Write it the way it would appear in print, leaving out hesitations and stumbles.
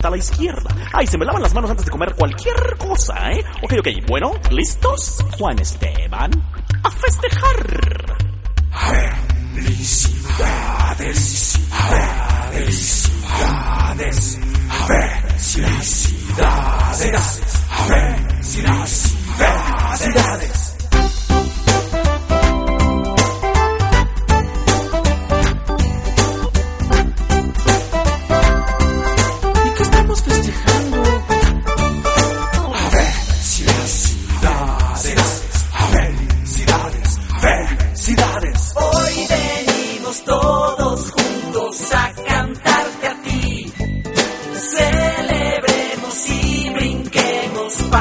a la izquierda. Ay, se me lavan las manos antes de comer cualquier cosa, ¿eh? Ok, bueno, ¿listos? Juan Esteban, a festejar. Felicidades.